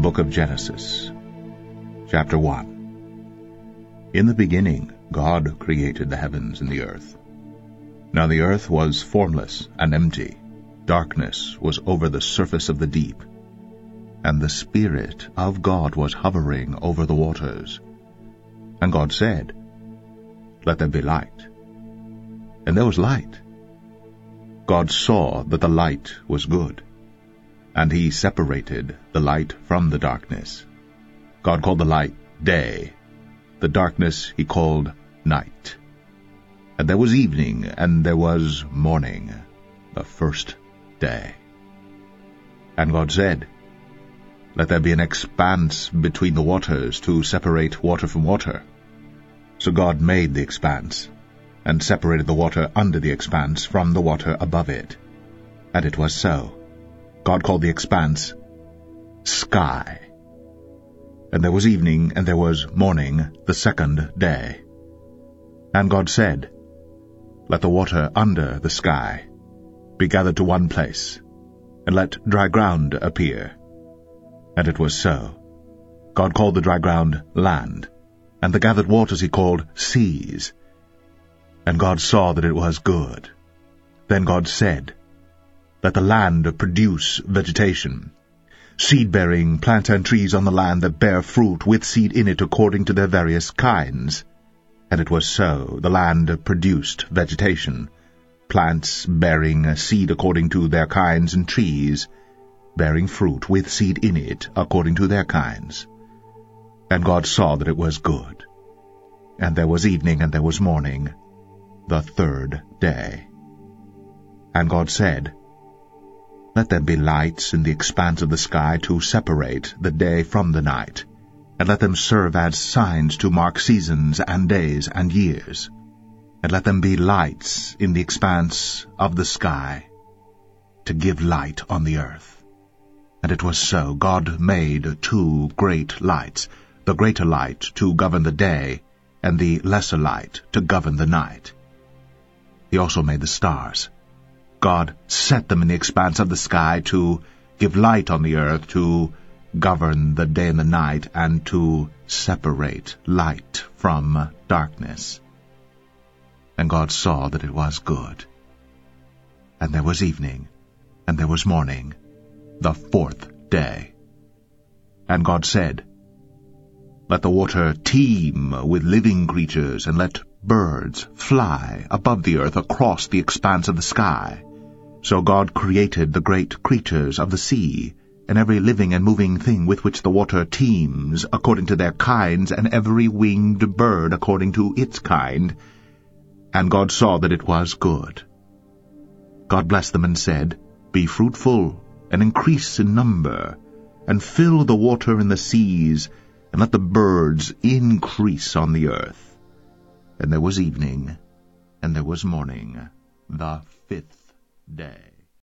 book of Genesis, chapter 1. In the beginning God created the heavens and the earth. Now the earth was formless and empty. Darkness was over the surface of the deep, and the Spirit of God was hovering over the waters. And God said, "Let there be light." And there was light. God saw that the light was good, and he separated the light from the darkness. God called the light day, the darkness he called night. And there was evening, and there was morning, the first day. And God said, "Let there be an expanse between the waters to separate water from water." So God made the expanse, and separated the water under the expanse from the water above it. And it was so. God called the expanse sky. And there was evening, and there was morning, the second day. And God said, "Let the water under the sky be gathered to one place, and let dry ground appear." And it was so. God called the dry ground land, and the gathered waters he called seas. And God saw that it was good. Then God said, "Let the land produce vegetation, seed-bearing plants and trees on the land that bear fruit with seed in it according to their various kinds." And it was so. The land produced vegetation, plants bearing seed according to their kinds, and trees bearing fruit with seed in it according to their kinds. And God saw that it was good. And there was evening, and there was morning, the third day. And God said, "Let there be lights in the expanse of the sky to separate the day from the night, and let them serve as signs to mark seasons and days and years. And let them be lights in the expanse of the sky to give light on the earth." And it was so. God made two great lights, the greater light to govern the day, and the lesser light to govern the night. He also made the stars. God set them in the expanse of the sky to give light on the earth, to govern the day and the night, and to separate light from darkness. And God saw that it was good. And there was evening, and there was morning, the fourth day. And God said, "Let the water teem with living creatures, and let birds fly above the earth across the expanse of the sky." So God created the great creatures of the sea, and every living and moving thing with which the water teems according to their kinds, and every winged bird according to its kind. And God saw that it was good. God blessed them and said, "Be fruitful, and increase in number, and fill the water in the seas, and let the birds increase on the earth." And there was evening, and there was morning, the fifth day.